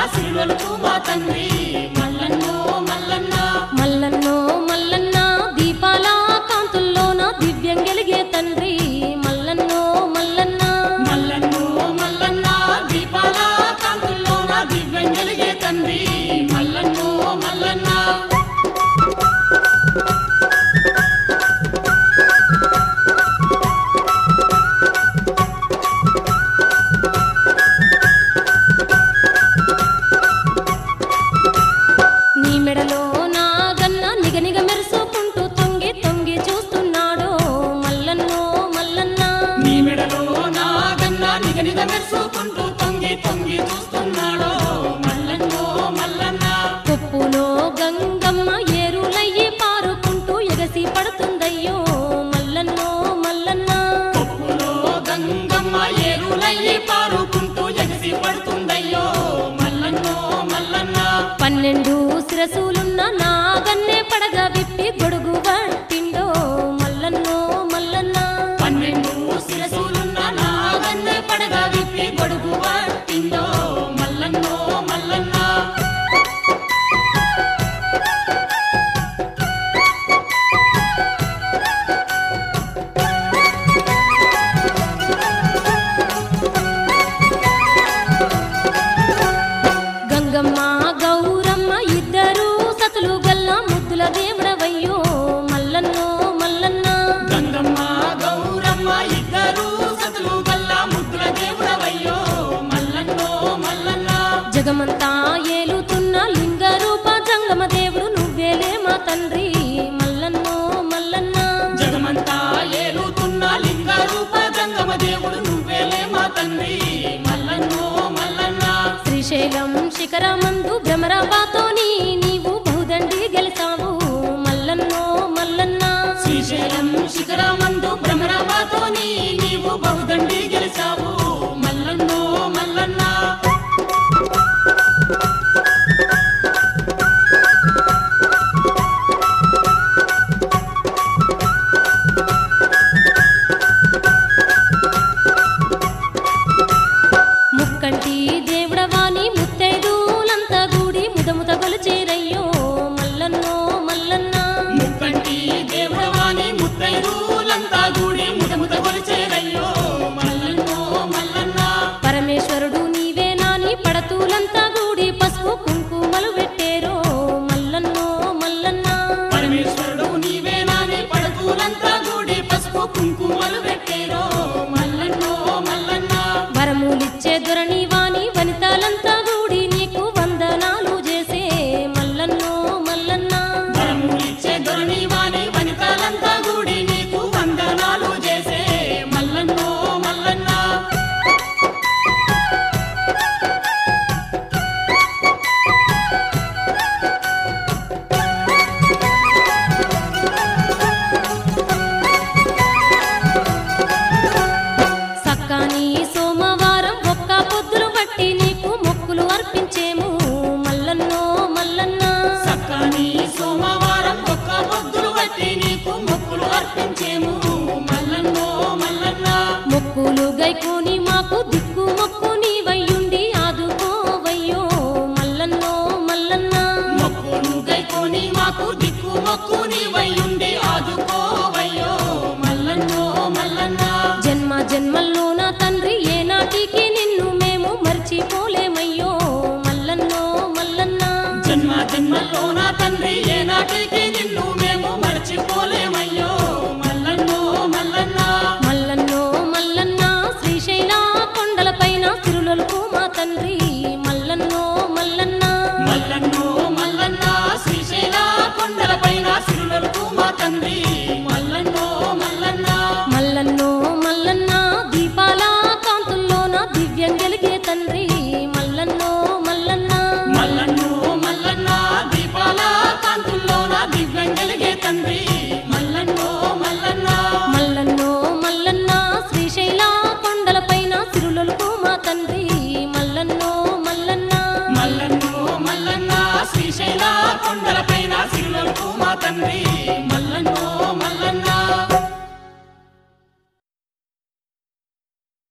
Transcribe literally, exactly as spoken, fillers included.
సిరులకు మా తండ్రి మల్లన్నో మల్లన్న మల్లన్నో మల్లన్న దీపాల కాంతుల్లోన దివ్యం గెలిగే తండ్రి మల్లన్నో మల్లన్న మల్లన్నో మల్లన్న దీపాల కాంతుల్లోన దివ్యం గెలిగే తండ్రి మల్లన్నో మల్లన్న మెడలో నాగన్న నిగనిగ మెరుసుకుంటూ తొంగి తొంగి చూస్తున్నాడో మల్లన్నో మల్లన్న నీ మెడలో నాగన్న నిగనిగ మెరుసుకుంటూ తొంగి తొంగి చూస్తున్నాడో మల్లన్నో మల్లన్న కొప్పులో గంగమ్మ ఏరులయ్యి పారుకుంటూ ఎగసి పడుతుందయ్యో మల్లన్నో మల్లన్న కొప్పులో గంగమ్మ ఏరులయ్యి పారుకుంటూ ఎగసి పడుతుందయ్యో మల్లన్నో మల్లన్న పన్నెండు శిరసులున్న నాగన్నే పడగా విప్పి గొడుగు పట్టిండో మల్లన్నో మల్లన్న పన్నెండు శిరసులున్న నాగన్నే పడగా విప్పి గొడుగు పట్టిండో మల్లన్నో మల్లన్న గంగమ్మ గౌరమ్మ ఇద్దరు సతులు గల్ల ముద్దుల దేవుడవయ్యో మల్లన్నో మల్లన్న గంగమ్మ గౌరమ్మ ఇద్దరు సతులు గల్ల ముద్దుల దేవుడవయ్యో మల్లన్నో మల్లన్న జగమంతా ఏలుతున్న లింగ రూప జంగమ దేవుడు నువ్వేలే మా తండ్రి మల్లన్నో మల్లన్న జగమంతా ఏలుతున్న లింగ రూప గంగమ్మ దేవుడు నువ్వేలే మా తండ్రి మల్లన్నో మల్లన్న శ్రీశైలం శిఖరమందు భ్రమరాబాతోని నీవు బహుదండి గెలిచావు మల్లన్నో మల్లన్న శ్రీశైలం శిఖరమందు భ్రమరాబాతోని నీవు బహుదండి గెలిచావు మల్లన్నో మల్లన్న ముక్కంటి దేవుడవాని ముత్తైదులంతా గూడి ముదముత గొలిచేరయ్యో మల్లన్నో మల్లన్న ముక్కంటి దేవుడవాని ముత్తైదులంతా గూడి ముదముత గొలిచేరయ్యో మల్లన్నో మల్లన్న పరమేశ్వరుడు నీవే నాని పడతూలంతా గూడి పసుపు కుంకుమలు పెట్టేరో మల్లన్నో మల్లన్న పరమేశ్వరుడు నీవే నాని పడతూలంతా గూడి పసుపు కుంకుమలు పెట్టేరో మల్లన్నో మల్లన్న వరములిచ్చే దొరని వాని వనితాలంతా గూడి నీకు వందనాలు చేసే మల్లన్నో మల్లన్న వరములిచ్చే దొరని వాని వనితాలంతా గూడి నీకు వందనాలు చేసే మల్లన్నో మల్లన్న సక్కాని సోమవారం ఒక్క పొద్దులు బట్టి నీకు మొక్కులు అర్పించేము మల్లన్నో మల్లన్న సక్కాని సోమవారం ఒక్క పొద్దులు బట్టి నీకు మొక్కులు అర్పించేము మల్లన్నో మల్లన్న మొక్కులు గైకోని మాకు దిక్కు మొక్కు నీవయ్యుండి ఆదుకోవయ్యో మల్లన్నో మల్లన్న మొక్కులు గైకోని మాకు దిక్కు మొక్కు నీవయ్యుండి ఆదుకోవయ్యో మల్లన్నో మల్లన్న జన్మ జన్మల్లో నా తండ్రి ఏనాటికి నిన్ను మేము మర్చిపోలేమయ్యో మల్లన్నో మల్లన్న జన్మ జన్మల్లో నా తండ్రి ఏనాటికి నిన్ను మేము మర్చిపోలేమయ్యో మల్లన్నో మల్లన్న మల్లన్నో మల్లన్న శ్రీశైల కొండలపైన తిరులకు మా తండ్రి మల్లన్నో మల్లన్న మల్లన్నో మల్లన్న శ్రీశైల కొండలపైన సిరులకు మా తండ్రి మల్లన్నో మల్లన్న మల్లన్నో మల్లన్న దీపాల కాంతుల్లోన దివ్యం గెలిగే తండ్రి మల్లన్నో మల్లన్న మల్లన్నో మల్లన్న దీపాల కాంతుల్లోన దివ్యం గెలిగే తండ్రి మల్లన్నో మల్లన్న మల్లన్నో మల్లన్న శ్రీశైల కొండలపైన తిరులకు మా తండ్రి మల్లన్నో మల్లన్న మల్లన్నో మల్లన్న శ్రీశైల కొండ